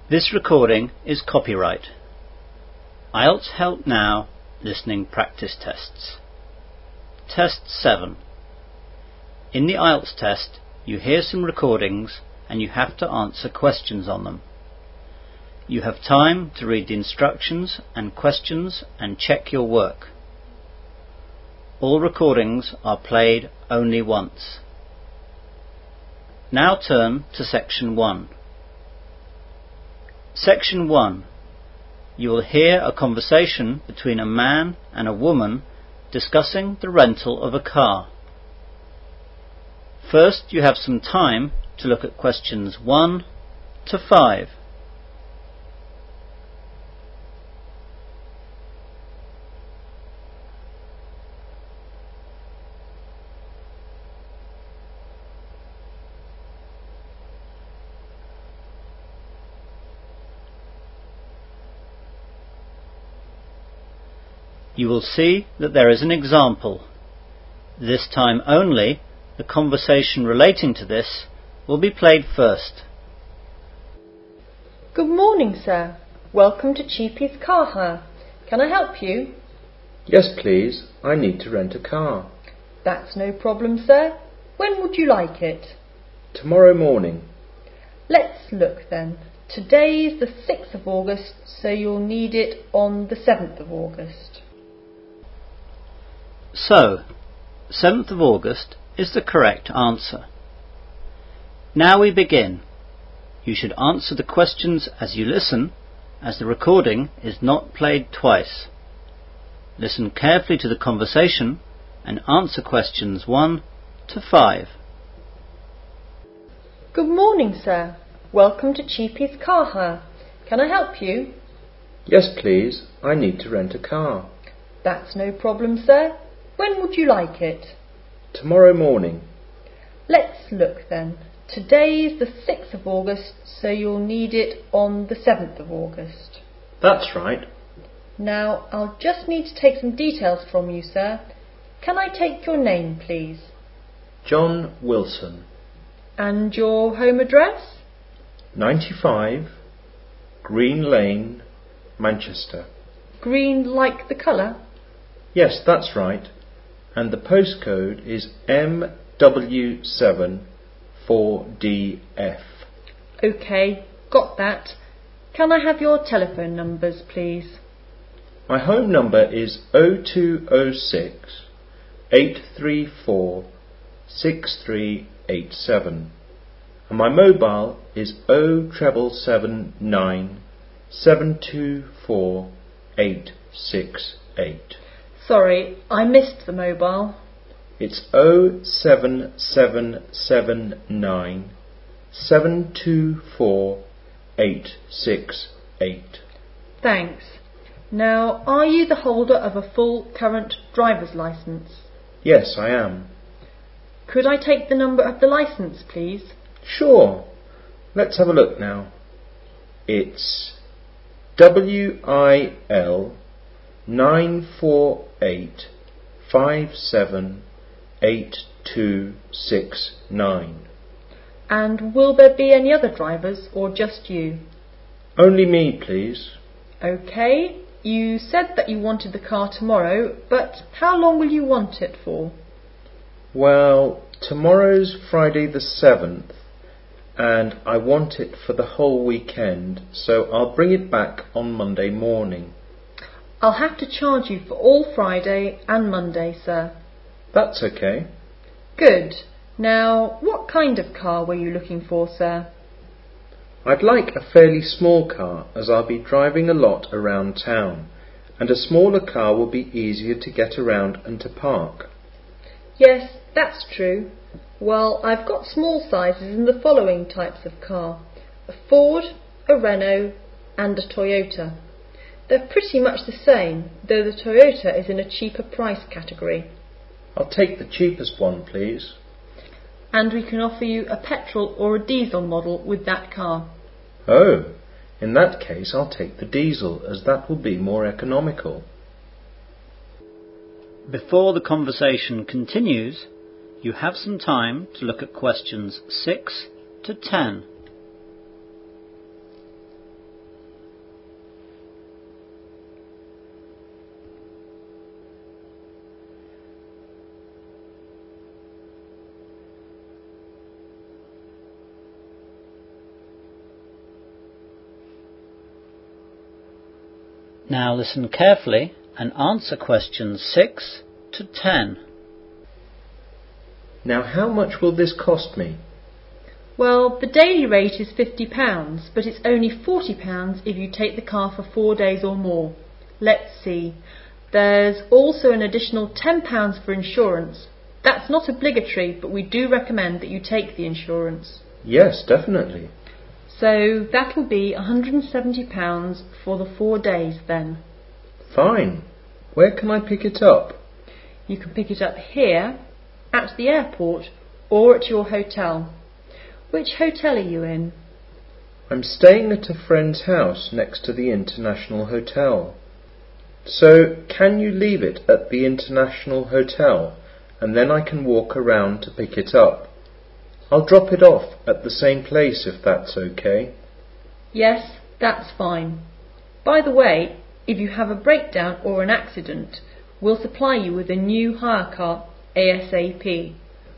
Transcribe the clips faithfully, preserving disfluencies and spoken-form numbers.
This recording is copyright. I E L T S Help Now Listening Practice Tests. Test seven. In the I E L T S test, you hear some recordings and you have to answer questions on them. You have time to read the instructions and questions and check your work. All recordings are played only once. Now turn to Section one. Section one. You will hear a conversation between a man and a woman discussing the rental of a car. First, you have some time to look at questions one to five. You will see that there is an example. This time only, the conversation relating to this will be played first. Good morning, sir. Welcome to Cheapy's Car Hire. Can I help you? Yes, please. I need to rent a car. That's no problem, sir. When would you like it? Tomorrow morning. Let's look then. Today is the sixth of August, so you'll need it on the seventh of August. So, seventh of August is the correct answer. Now we begin. You should answer the questions as you listen, as the recording is not played twice. Listen carefully to the conversation and answer questions one to five. Good morning, sir. Welcome to Cheapy's Car Hire. Can I help you? Yes, please. I need to rent a car. That's no problem, sir. When would you like it? Tomorrow morning. Let's look then. Today is the sixth of August, so you'll need it on the seventh of August. That's right. Now, I'll just need to take some details from you, sir. Can I take your name, please? John Wilson. And your home address? ninety-five Green Lane, Manchester. Green like the colour? Yes, that's right. And the postcode is M W seven four D F. OK, got that. Can I have your telephone numbers, please? My home number is oh two oh six, eight three four, six three eight seven. And my mobile is oh seven seven nine, seven two four, eight six eight. Sorry, I missed the mobile. It's oh seven seven seven nine, seven two four, eight six eight. Thanks. Now, are you the holder of a full current driver's licence? Yes, I am. Could I take the number of the licence, please? Sure. Let's have a look now. It's W I L nine four eight five seven eight two six nine. And will there be any other drivers or just you? Only me, please. OK. You said that you wanted the car tomorrow, but how long will you want it for? Well, tomorrow's Friday the seventh, and I want it for the whole weekend, so I'll bring it back on Monday morning. I'll have to charge you for all Friday and Monday, sir. That's OK. Good. Now, what kind of car were you looking for, sir? I'd like a fairly small car, as I'll be driving a lot around town, and a smaller car will be easier to get around and to park. Yes, that's true. Well, I've got small sizes in the following types of car: a Ford, a Renault, and a Toyota. They're pretty much the same, though the Toyota is in a cheaper price category. I'll take the cheapest one, please. And we can offer you a petrol or a diesel model with that car. Oh, in that case I'll take the diesel, as that will be more economical. Before the conversation continues, you have some time to look at questions six to ten. Now listen carefully and answer questions six to ten. Now how much will this cost me? Well, the daily rate is fifty pounds, but it's only forty pounds if you take the car for four days or more. Let's see. There's also an additional ten pounds for insurance. That's not obligatory, but we do recommend that you take the insurance. Yes, definitely. So that'll be one hundred and seventy pounds for the four days then. Fine. Where can I pick it up? You can pick it up here, at the airport, or at your hotel. Which hotel are you in? I'm staying at a friend's house next to the International Hotel. So, can you leave it at the International Hotel, and then I can walk around to pick it up? I'll drop it off at the same place if that's okay. Yes, that's fine. By the way, if you have a breakdown or an accident, we'll supply you with a new hire car ASAP.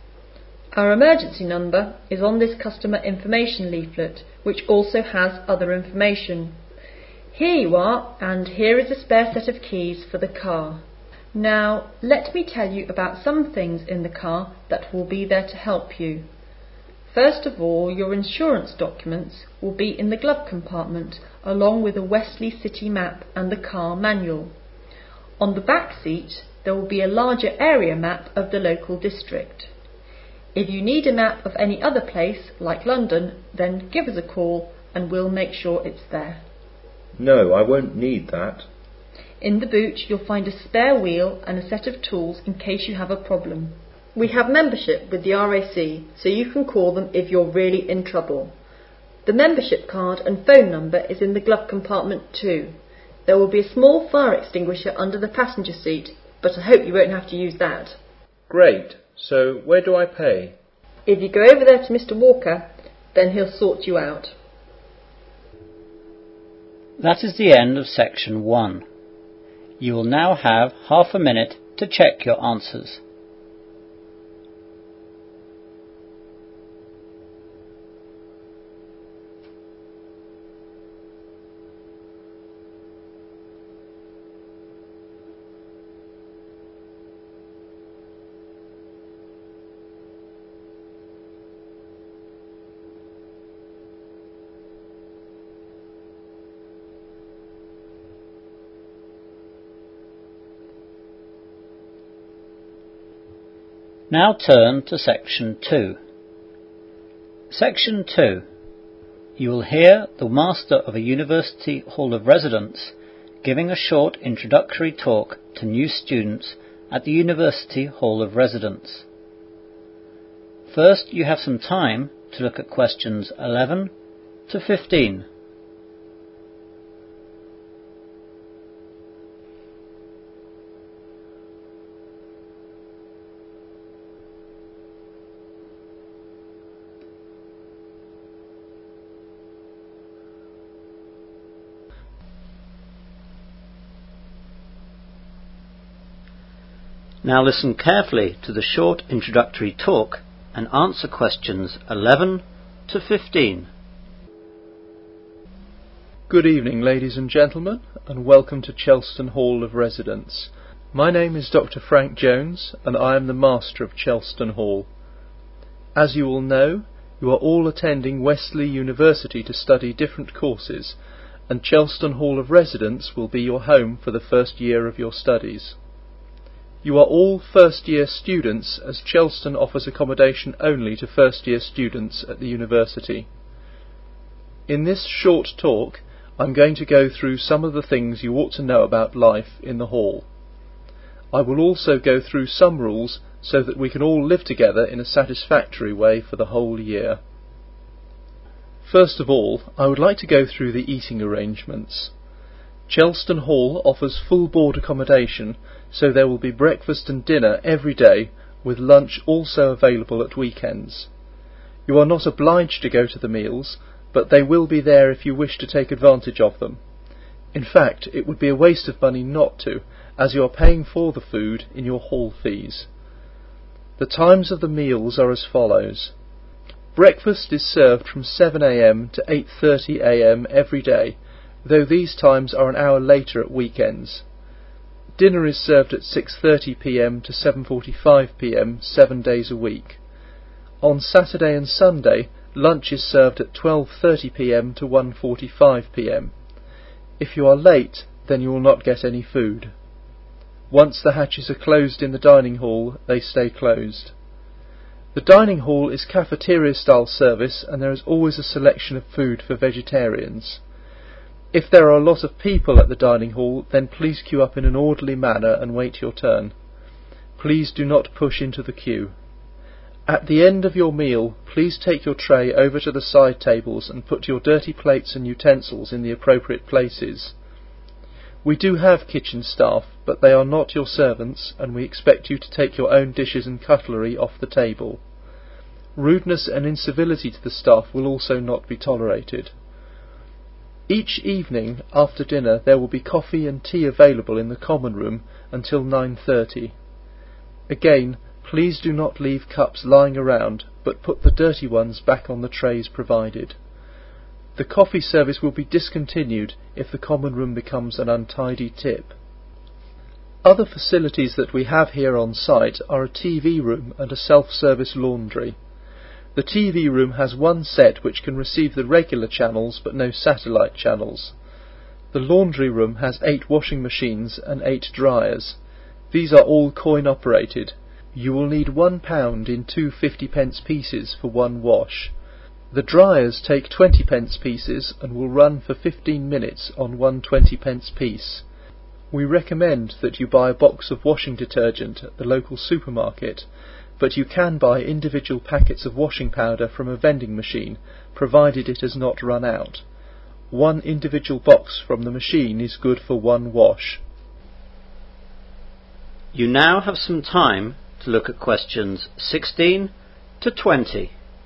Our emergency number is on this customer information leaflet, which also has other information. Here you are, and here is a spare set of keys for the car. Now, let me tell you about some things in the car that will be there to help you. First of all, your insurance documents will be in the glove compartment, along with a Wesley City map and the car manual. On the back seat, there will be a larger area map of the local district. If you need a map of any other place, like London, then give us a call and we'll make sure it's there. No, I won't need that. In the boot, you'll find a spare wheel and a set of tools in case you have a problem. We have membership with the R A C, so you can call them if you're really in trouble. The membership card and phone number is in the glove compartment too. There will be a small fire extinguisher under the passenger seat, but I hope you won't have to use that. Great. So, where do I pay? If you go over there to Mister Walker, then he'll sort you out. That is the end of section one. You will now have half a minute to check your answers. Now turn to section two. Section two. You will hear the Master of a University Hall of Residence giving a short introductory talk to new students at the University Hall of Residence. First, you have some time to look at questions eleven to fifteen. Now listen carefully to the short introductory talk and answer questions eleven to fifteen. Good evening, ladies and gentlemen, and welcome to Chelston Hall of Residence. My name is Doctor Frank Jones, and I am the Master of Chelston Hall. As you all know, you are all attending Wesley University to study different courses, and Chelston Hall of Residence will be your home for the first year of your studies. You are all first-year students, as Chelston offers accommodation only to first-year students at the university. In this short talk, I'm going to go through some of the things you ought to know about life in the hall. I will also go through some rules so that we can all live together in a satisfactory way for the whole year. First of all, I would like to go through the eating arrangements. Chelston Hall offers full board accommodation, so there will be breakfast and dinner every day, with lunch also available at weekends. You are not obliged to go to the meals, but they will be there if you wish to take advantage of them. In fact, it would be a waste of money not to, as you are paying for the food in your hall fees. The times of the meals are as follows. Breakfast is served from seven a m to eight thirty a m every day, though these times are an hour later at weekends. Dinner is served at six thirty p m to seven forty-five p m seven days a week. On Saturday and Sunday, lunch is served at twelve thirty p m to one forty-five p m. If you are late, then you will not get any food. Once the hatches are closed in the dining hall, they stay closed. The dining hall is cafeteria-style service, and there is always a selection of food for vegetarians. If there are a lot of people at the dining hall, then please queue up in an orderly manner and wait your turn. Please do not push into the queue. At the end of your meal, please take your tray over to the side tables and put your dirty plates and utensils in the appropriate places. We do have kitchen staff, but they are not your servants, and we expect you to take your own dishes and cutlery off the table. Rudeness and incivility to the staff will also not be tolerated. Each evening after dinner there will be coffee and tea available in the common room until nine thirty. Again, please do not leave cups lying around, but put the dirty ones back on the trays provided. The coffee service will be discontinued if the common room becomes an untidy tip. Other facilities that we have here on site are a T V room and a self-service laundry. The T V room has one set which can receive the regular channels but no satellite channels. The laundry room has eight washing machines and eight dryers. These are all coin operated. You will need one pound in two fifty pence pieces for one wash. The dryers take twenty pence pieces and will run for fifteen minutes on one twenty pence piece. We recommend that you buy a box of washing detergent at the local supermarket, but you can buy individual packets of washing powder from a vending machine, provided it has not run out. One individual box from the machine is good for one wash. You now have some time to look at questions sixteen to twenty.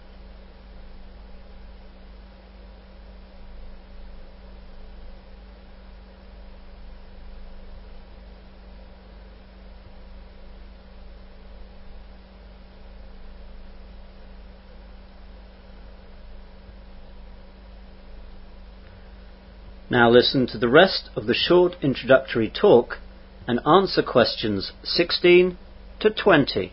Now listen to the rest of the short introductory talk and answer questions sixteen to twenty.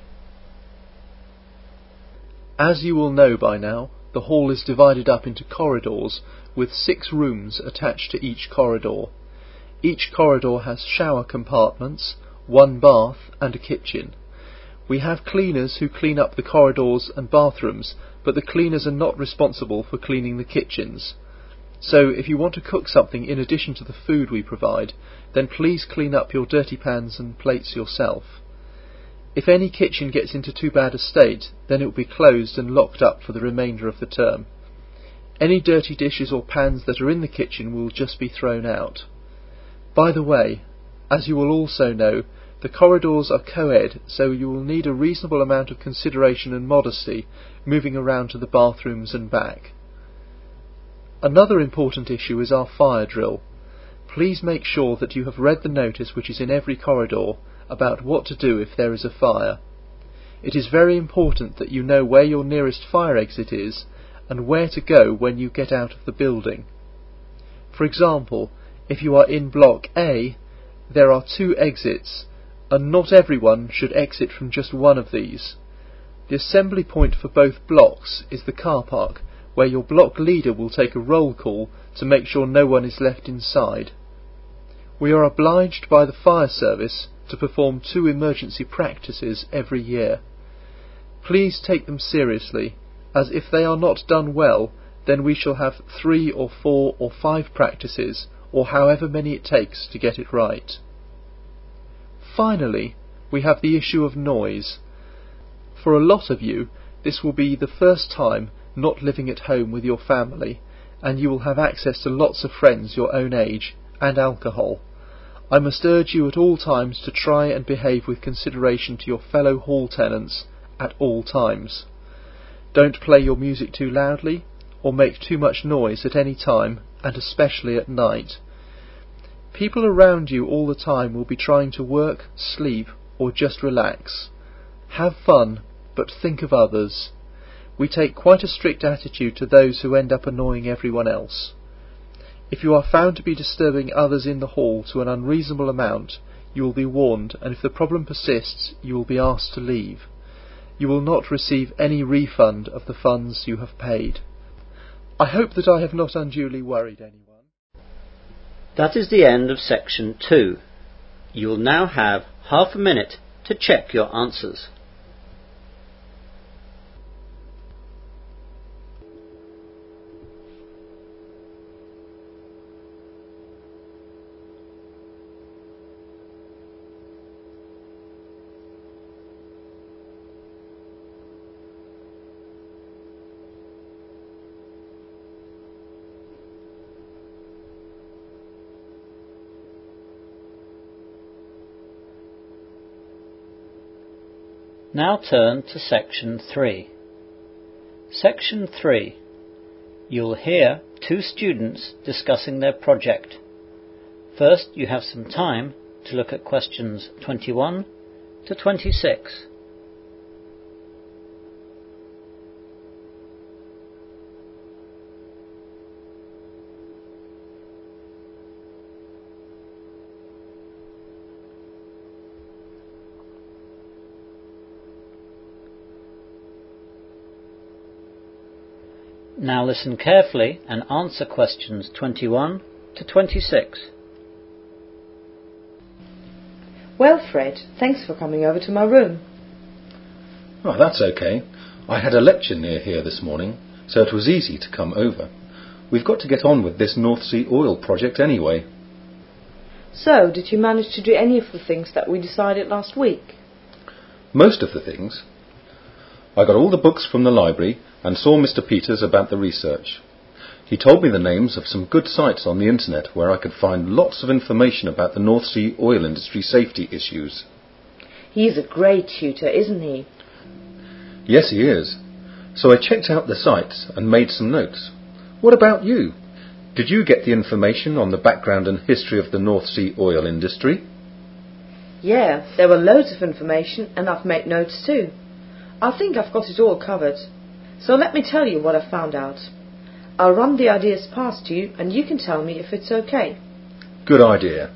As you will know by now, the hall is divided up into corridors with six rooms attached to each corridor. Each corridor has shower compartments, one bath and a kitchen. We have cleaners who clean up the corridors and bathrooms, but the cleaners are not responsible for cleaning the kitchens. So if you want to cook something in addition to the food we provide, then please clean up your dirty pans and plates yourself. If any kitchen gets into too bad a state, then it will be closed and locked up for the remainder of the term. Any dirty dishes or pans that are in the kitchen will just be thrown out. By the way, as you will also know, the corridors are co-ed, so you will need a reasonable amount of consideration and modesty moving around to the bathrooms and back. Another important issue is our fire drill. Please make sure that you have read the notice which is in every corridor about what to do if there is a fire. It is very important that you know where your nearest fire exit is and where to go when you get out of the building. For example, if you are in Block A, there are two exits, and not everyone should exit from just one of these. The assembly point for both blocks is the car park, where your block leader will take a roll call to make sure no one is left inside. We are obliged by the fire service to perform two emergency practices every year. Please take them seriously, as if they are not done well, then we shall have three or four or five practices, or however many it takes to get it right. Finally, we have the issue of noise. For a lot of you, this will be the first time not living at home with your family, and you will have access to lots of friends your own age and alcohol. I must urge you at all times to try and behave with consideration to your fellow hall tenants at all times. Don't play your music too loudly or make too much noise at any time, and especially at night. People around you all the time will be trying to work, sleep, or just relax. Have fun, but think of others. We take quite a strict attitude to those who end up annoying everyone else. If you are found to be disturbing others in the hall to an unreasonable amount, you will be warned, and if the problem persists, you will be asked to leave. You will not receive any refund of the funds you have paid. I hope that I have not unduly worried anyone. That is the end of section two. You will now have half a minute to check your answers. Now turn to section three. Section three. You'll hear two students discussing their project. First, you have some time to look at questions twenty-one to twenty-six. Now listen carefully and answer questions twenty-one to twenty-six. Well, Fred, thanks for coming over to my room. Oh, that's okay. I had a lecture near here this morning, so it was easy to come over. We've got to get on with this North Sea oil project anyway. So, did you manage to do any of the things that we decided last week? Most of the things. I got all the books from the library and saw Mister Peters about the research. He told me the names of some good sites on the internet where I could find lots of information about the North Sea oil industry safety issues. He's a great tutor, isn't he? Yes, he is. So I checked out the sites and made some notes. What about you? Did you get the information on the background and history of the North Sea oil industry? Yeah, there were loads of information and I've made notes too. I think I've got it all covered. So let me tell you what I found out. I'll run the ideas past you and you can tell me if it's okay. Good idea.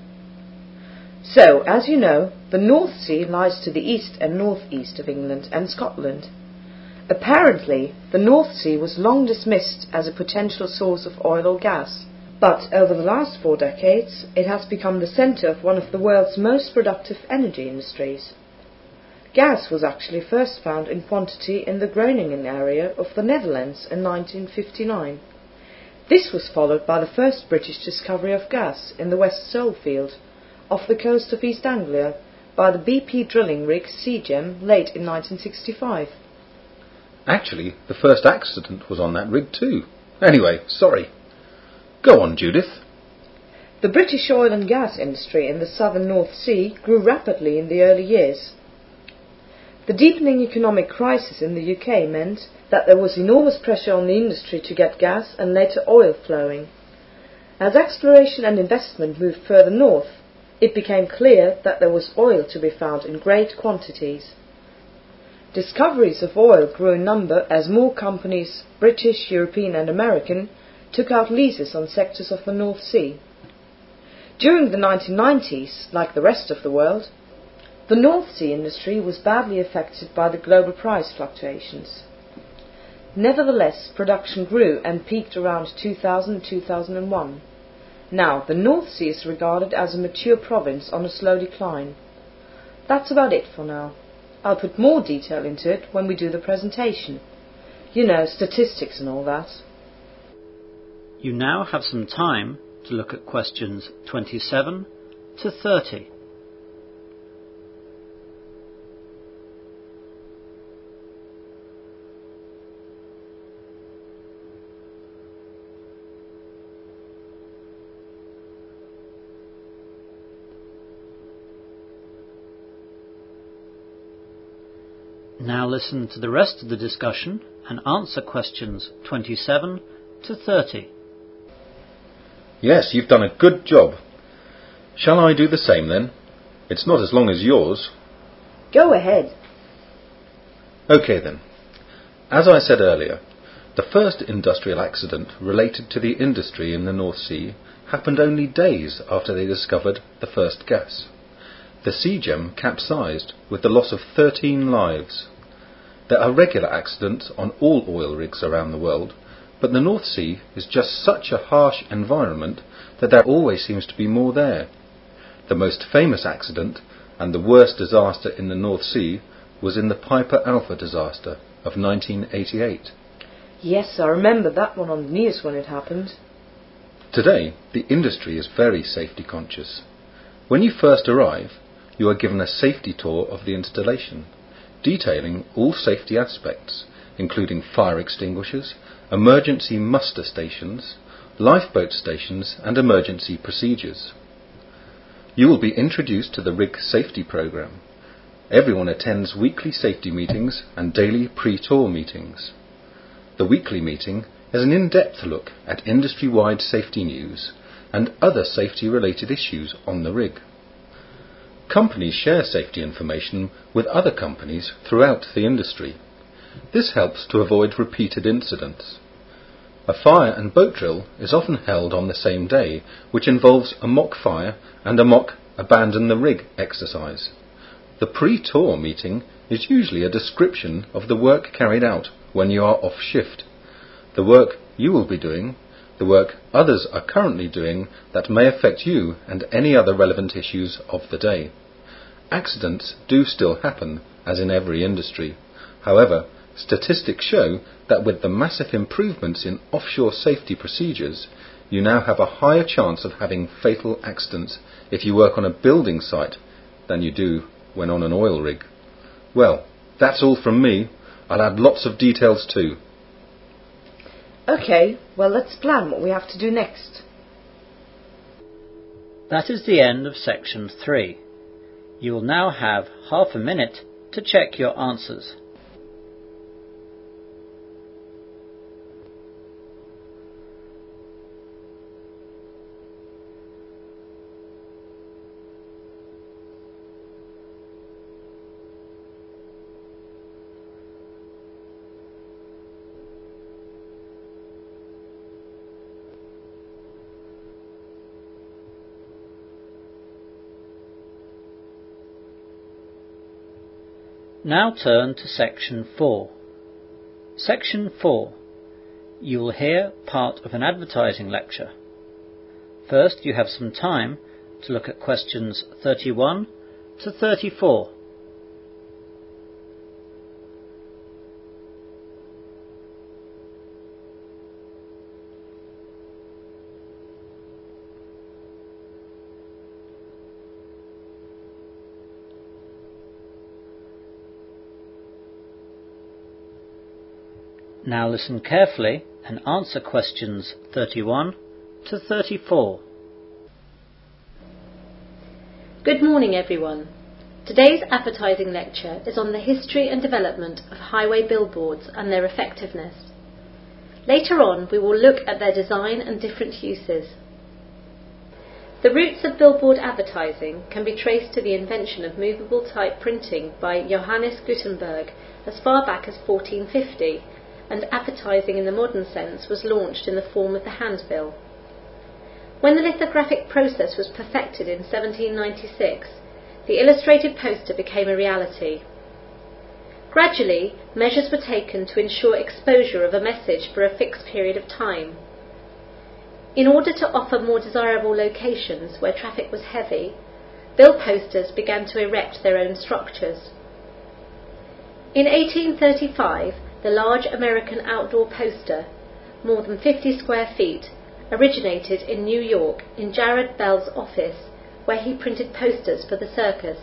So, as you know, the North Sea lies to the east and northeast of England and Scotland. Apparently, the North Sea was long dismissed as a potential source of oil or gas, but over the last four decades it has become the centre of one of the world's most productive energy industries. Gas was actually first found in quantity in the Groningen area of the Netherlands in nineteen fifty-nine. This was followed by the first British discovery of gas in the West Sole field, off the coast of East Anglia, by the B P drilling rig Seagem late in nineteen sixty-five. Actually, the first accident was on that rig too. Anyway, sorry. Go on, Judith. The British oil and gas industry in the southern North Sea grew rapidly in the early years. The deepening economic crisis in the U K meant that there was enormous pressure on the industry to get gas and later oil flowing. As exploration and investment moved further north, it became clear that there was oil to be found in great quantities. Discoveries of oil grew in number as more companies, British, European and American, took out leases on sectors of the North Sea. During the nineteen nineties, like the rest of the world, the North Sea industry was badly affected by the global price fluctuations. Nevertheless, production grew and peaked around two thousand to two thousand one. Now, the North Sea is regarded as a mature province on a slow decline. That's about it for now. I'll put more detail into it when we do the presentation. You know, statistics and all that. You now have some time to look at questions twenty-seven to thirty. Now listen to the rest of the discussion and answer questions twenty-seven to thirty. Yes, you've done a good job. Shall I do the same then? It's not as long as yours. Go ahead. OK then. As I said earlier, The first industrial accident related to the industry in the North Sea happened only days after they discovered the first gas. The Sea Gem capsized with the loss of thirteen lives. There are regular accidents on all oil rigs around the world, but the North Sea is just such a harsh environment that there always seems to be more there. The most famous accident and the worst disaster in the North Sea was in the Piper Alpha disaster of nineteen eighty-eight. Yes, I remember that one on the news when it happened. Today, the industry is very safety conscious. When you first arrive, you are given a safety tour of the installation, detailing all safety aspects, including fire extinguishers, emergency muster stations, lifeboat stations and emergency procedures. You will be introduced to the rig safety program. Everyone attends weekly safety meetings and daily pre-tour meetings. The weekly meeting is an in-depth look at industry-wide safety news and other safety-related issues on the rig. Companies share safety information with other companies throughout the industry. This helps to avoid repeated incidents. A fire and boat drill is often held on the same day, which involves a mock fire and a mock abandon the rig exercise. The pre-tour meeting is usually a description of the work carried out when you are off shift, the work you will be doing, the work others are currently doing that may affect you and any other relevant issues of the day. Accidents do still happen, as in every industry. However, statistics show that with the massive improvements in offshore safety procedures, you now have a higher chance of having fatal accidents if you work on a building site than you do when on an oil rig. Well, that's all from me. I'll add lots of details too. OK, well let's plan what we have to do next. That is the end of section three. You will now have half a minute to check your answers. Now turn to section four. Section four. You will hear part of an advertising lecture. First, you have some time to look at questions thirty-one to thirty-four. Now listen carefully and answer questions thirty-one to thirty-four. Good morning everyone. Today's advertising lecture is on the history and development of highway billboards and their effectiveness. Later on we will look at their design and different uses. The roots of billboard advertising can be traced to the invention of movable type printing by Johannes Gutenberg as far back as fourteen fifty, and advertising in the modern sense was launched in the form of the handbill. When the lithographic process was perfected in seventeen ninety-six, the illustrated poster became a reality. Gradually, measures were taken to ensure exposure of a message for a fixed period of time. In order to offer more desirable locations where traffic was heavy, bill posters began to erect their own structures. In eighteen thirty-five, the large American outdoor poster, more than fifty square feet, originated in New York in Jared Bell's office, where he printed posters for the circus.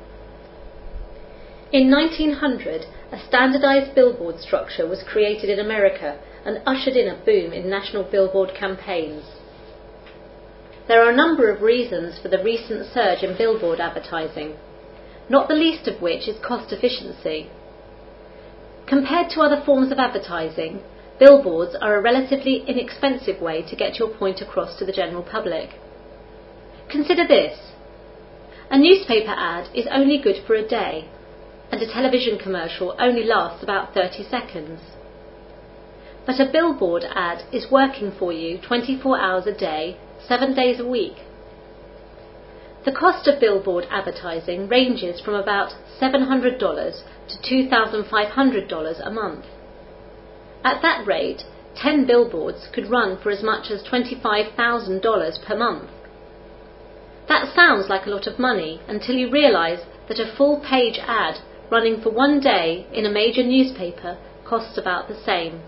In nineteen hundred, a standardized billboard structure was created in America and ushered in a boom in national billboard campaigns. There are a number of reasons for the recent surge in billboard advertising, not the least of which is cost efficiency. Compared to other forms of advertising, billboards are a relatively inexpensive way to get your point across to the general public. Consider this. A newspaper ad is only good for a day, and a television commercial only lasts about thirty seconds. but a billboard ad is working for you twenty-four hours a day, seven days a week. The cost of billboard advertising ranges from about seven hundred dollars to two thousand five hundred dollars a month. At that rate, ten billboards could run for as much as twenty-five thousand dollars per month. That sounds like a lot of money until you realize that a full-page ad running for one day in a major newspaper costs about the same.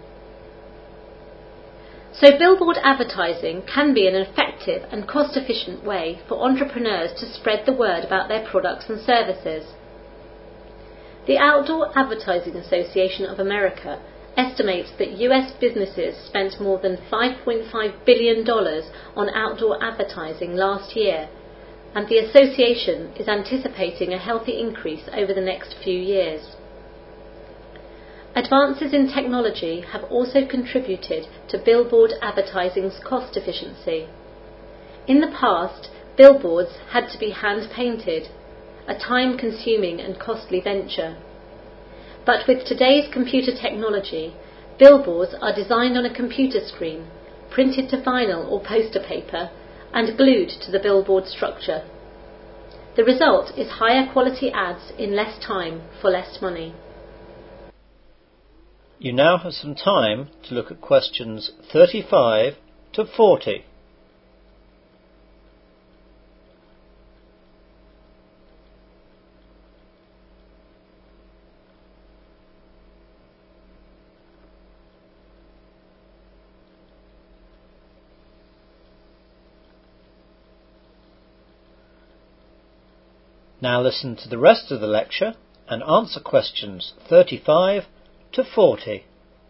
So billboard advertising can be an effective and cost-efficient way for entrepreneurs to spread the word about their products and services. The Outdoor Advertising Association of America estimates that U S businesses spent more than five point five billion dollars on outdoor advertising last year, and the association is anticipating a healthy increase over the next few years. Advances in technology have also contributed to billboard advertising's cost efficiency. In the past, billboards had to be hand-painted, a time-consuming and costly venture. But with today's computer technology, billboards are designed on a computer screen, printed to vinyl or poster paper, and glued to the billboard structure. The result is higher quality ads in less time for less money. You now have some time to look at questions thirty-five to forty. Now listen to the rest of the lecture and answer questions thirty-five to forty.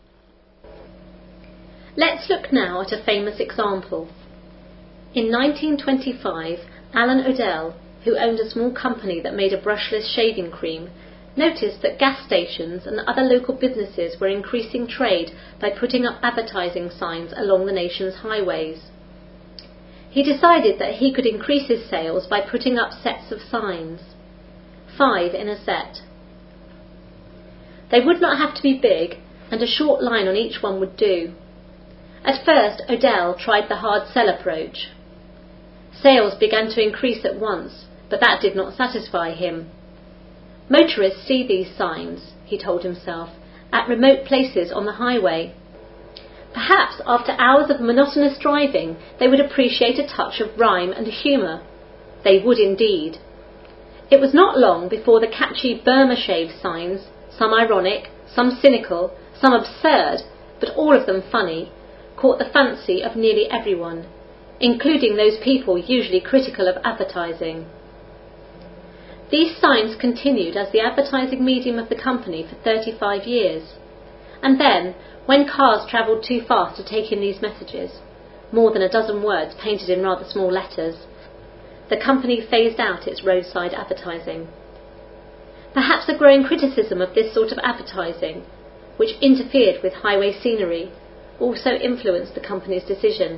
Let's look now at a famous example. In nineteen twenty-five, Alan Odell, who owned a small company that made a brushless shaving cream, noticed that gas stations and other local businesses were increasing trade by putting up advertising signs along the nation's highways. He decided that he could increase his sales by putting up sets of signs, five in a set. They would not have to be big, and a short line on each one would do. At first, Odell tried the hard sell approach. Sales began to increase at once, but that did not satisfy him. Motorists see these signs, he told himself, at remote places on the highway. Perhaps after hours of monotonous driving, they would appreciate a touch of rhyme and humour. They would indeed. It was not long before the catchy Burma shave signs, some ironic, some cynical, some absurd, but all of them funny, caught the fancy of nearly everyone, including those people usually critical of advertising. These signs continued as the advertising medium of the company for thirty-five years, and then, when cars travelled too fast to take in these messages, more than a dozen words painted in rather small letters, the company phased out its roadside advertising. Perhaps a growing criticism of this sort of advertising, which interfered with highway scenery, also influenced the company's decision.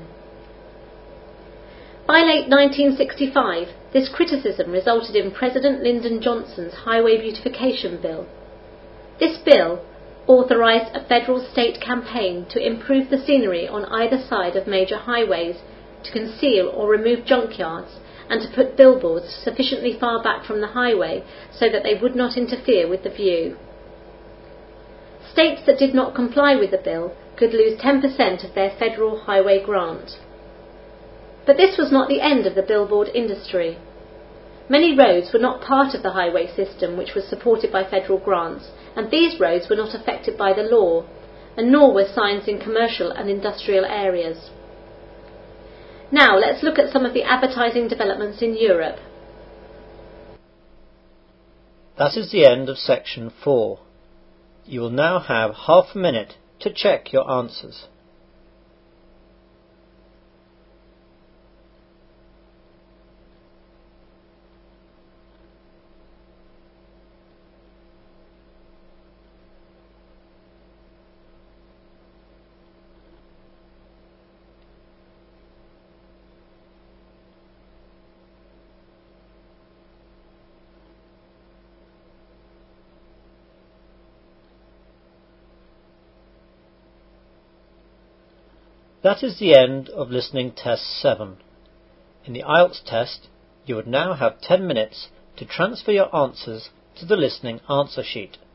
By late nineteen sixty-five, this criticism resulted in President Lyndon Johnson's Highway Beautification Bill. This bill authorised a federal-state campaign to improve the scenery on either side of major highways, to conceal or remove junkyards, and to put billboards sufficiently far back from the highway so that they would not interfere with the view. States that did not comply with the bill could lose ten percent of their federal highway grant. But this was not the end of the billboard industry. Many roads were not part of the highway system, which was supported by federal grants, and these roads were not affected by the law, and nor were signs in commercial and industrial areas. Now let's look at some of the advertising developments in Europe. That is the end of section four. You will now have half a minute to check your answers. That is the end of listening test seven. In the I E L T S test, you would now have ten minutes to transfer your answers to the listening answer sheet.